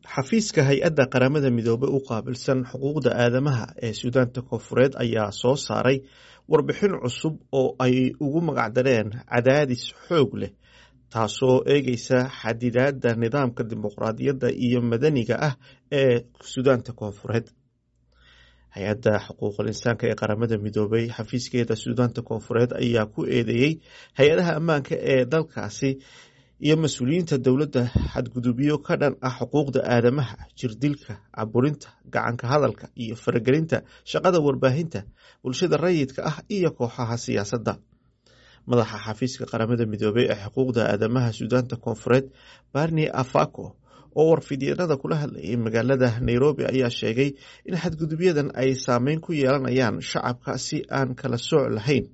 xafiiska hay-adda qaramada midoobay u qaabilsan xuquuqda aadamaha ee suudaanta koonfureed ayaa soo saaray warbixin cusub oo ay ugu magacdareen cadaadis xoog leh taasoo eegeysa xadidaadda nidaamka dimuqraadiyadda iyo madaniga ah ee suudaanta koonfureed. hay-adda xuquuqul insaanka ee qaramada midoobay xafiiskeeda suudaanta koonfureed ayaa ku eedeeyey hay-adaha ammaanka ee dalkaasi iyo mas-uuliyiinta dowladda xadgudubyo ka dhan ah xuquuqda aadamaha, jirdilka, caburinta, gacanka hadalka iyo faragelinta shaqada warbaahinta, bulshada rayidka ah iyo kooxaha siyaasadda. madaxa xafiiska qaramada midoobey ee xuquuqda aadamaha suudaanta koonfureed barni afako oo warfidyeenada kula hadlayay magaalada nairobi ayaa sheegay in xadgudubyadan ay saameyn ku yeelanayaan shacabka si aan kala sooc lahayn.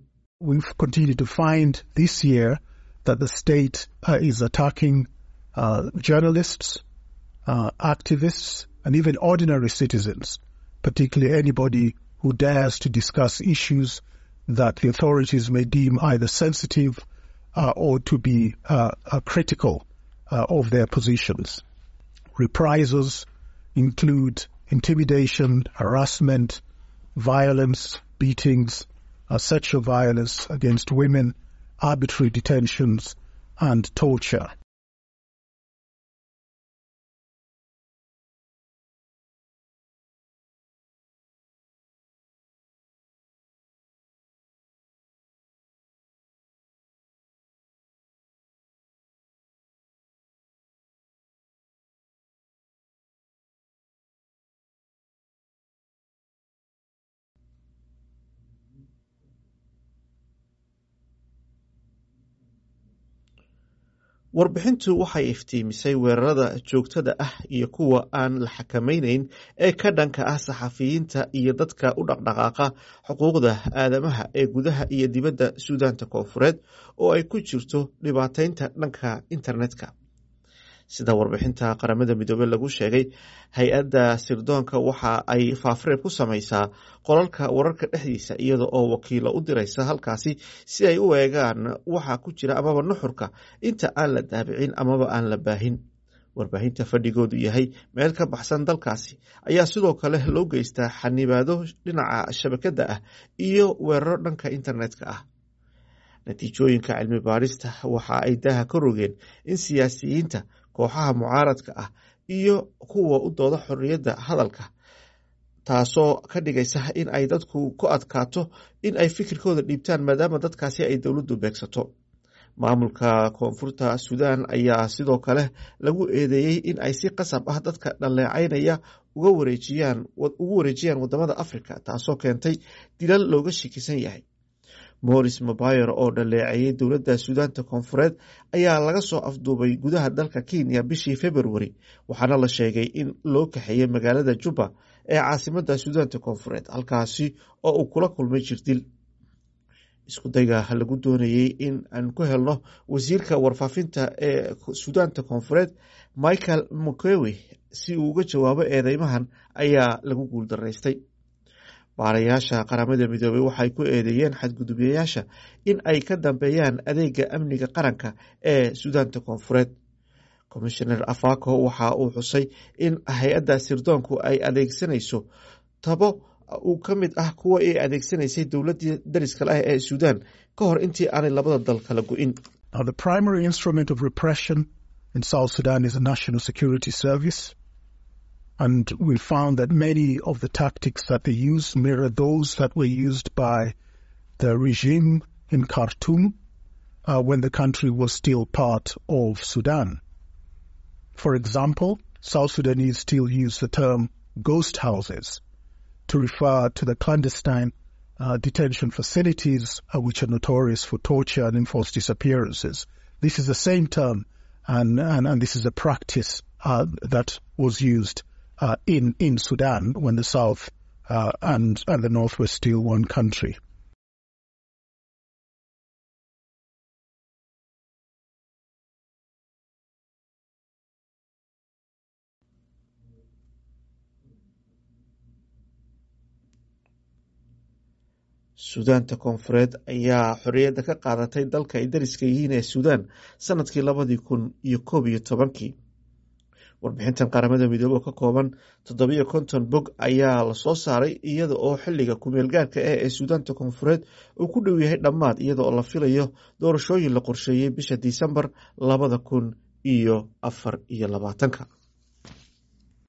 That the state is attacking journalists, activists, and even ordinary citizens, particularly anybody who dares to discuss issues that the authorities may deem either sensitive or to be critical of their positions. Reprisals include intimidation, harassment, violence, beatings, sexual violence against women, arbitrary detentions and torture. warbixintu waxay iftiimisay weerarada joogtada ah iyo kuwa aan la xakamayneyn ee ka dhanka ah saxafiyiinta iyo dadka u dhaqdhaqaaqa xuquuqda aadamaha ee gudaha iyo dibadda suudaanta koonfureed oo ay ku jirto dhibaateynta dhanka internetka. sida warbixinta qaramada midoobey lagu sheegay, hay-adda sirdoonka waxa ay faafreeb ku samaysaa qolalka wararka dhexdiisa iyada oo wakiilo u diraysa halkaasi si ay u eegaan waxa ku jira amaba nuxurka inta aan la daabicin amaba aan la baahin. warbaahinta fadhigoodu yahay meel ka baxsan dalkaasi ayaa sidoo kale loo geystaa xanibaado dhinaca shabakadda ah iyo weeraro dhanka internetka ah. natiijooyinka cilmi baarista waxa ay daaha ka rogeen in siyaasiyiinta, kooxaha mucaaradka ah iyo kuwa u dooda xorriyadda hadalka, taasoo ka dhigaysa in ay dadku ku adkaato in ay fikirkooda dhiibtaan maadaama dadkaasi ay dowladdu beegsato. maamulka koonfurta suudaan ayaa sidoo kale lagu eedeeyey in ay si qasab ah dadka dhaleecaynaya ugu wareejiyaan wadamada afrika, taasoo keentay dilal looga shakisan yahay. moris mabayer oo dhaleeceeyey dowladda suudaanta koonfureed ayaa laga soo afduubay gudaha dalka kenya bishii februari, waxaana la sheegay in loo kaxeeyey magaalada juba ee caasimadda suudaanta koonfureed, halkaasi oo uu kula kulmay jirdil. isku dayga lagu doonayey in aan ku helno wasiirka warfaafinta ee suudaanta koonfureed michael mukewe si uu uga jawaabo eedeymahan ayaa lagu guuldaraystay. baarayaasha qaramada midoobey waxay ku eedeeyeen xadgudubyayaasha in ay ka dambeeyaan adeega amniga qaranka ee suudaanta koonfureed. commishoner afako waxa uu xusay in hay-adda sirdoonku ay adeegsanayso tabo uu ka mid ah kuwa ay adeegsanaysay dowladii dariska ah ee suudaan ka hor intii aanay labada dal kala go-in. The primary instrument of repression in South Sudan is a national security service. And we found that many of the tactics that they use mirror those that were used by the regime in Khartoum when the country was still part of Sudan. For example, South Sudanese still use the term ghost houses to refer to the clandestine detention facilities which are notorious for torture and enforced disappearances. This is the same term and this is a practice that was used in Sudan when the South and the North were still one country. suudaanta koonfureed ayaa xorriyadda ka qaadatay dalka ay dariska yihiin ee suudaan sanadkii 2011. warbixintan qaramada midoobey oo ka kooban 750 bog ayaa lasoo saaray iyada oo xiliga kumeel gaarka ee suudaanta koonfureed uu ku dhow yahay dhammaad iyada oo la filayo doorashooyin la qorsheeyey bisha Disembar 2024.